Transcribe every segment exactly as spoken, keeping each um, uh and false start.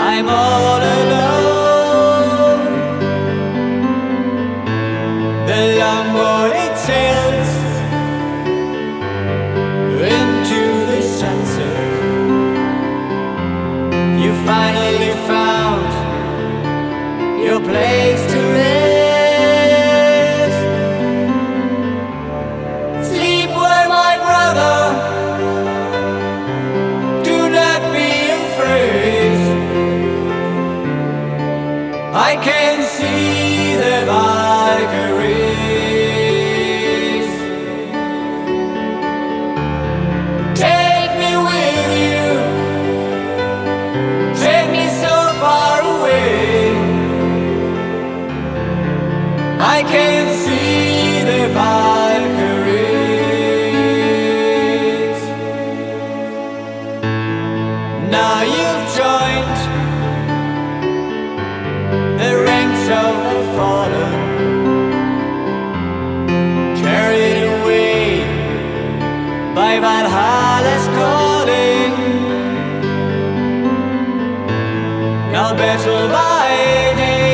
I'm all alone. The Lamborghini sails into the sunset. You finally found your place to rest. Sleep well, my brother. Do not be afraid. I can see the Valkyries. Take me with you. Take me so far away. I can see the Valkyries. Now you've joined the ranks of the fallen, carried away by Valhalla's calling. Now battle by day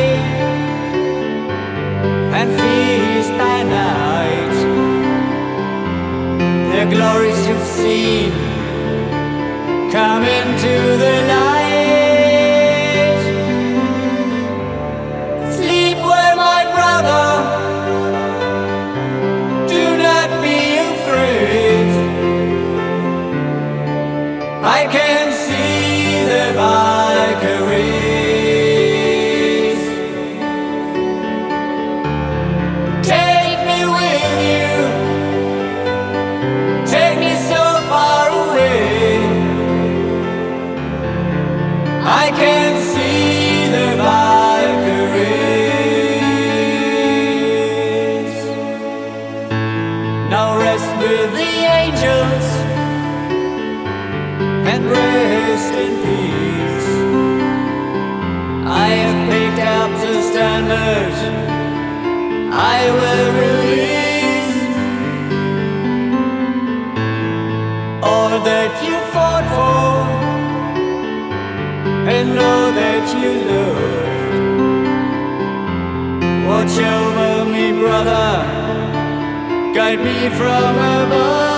and feast by night. The glories you've seen come into the night. Sleep well, my brother. Do not be afraid. I can see the Valkyries. Take me with you. Take me so far away. I can see the Valkyries. Now rest with the angels and rest in peace. I have picked up the standard. I will release all that you fought for and know that you loved. Watch over me, brother. Guide me from above.